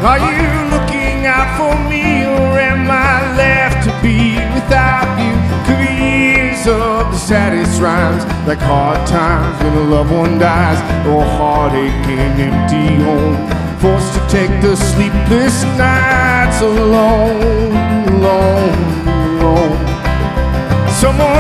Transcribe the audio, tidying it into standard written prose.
Are you looking out for me, or am I left to be without you? Careers of the saddest rhymes, like hard times when a loved one dies, or heartache in an empty home, forced to take the sleepless nights alone, alone, alone. Someone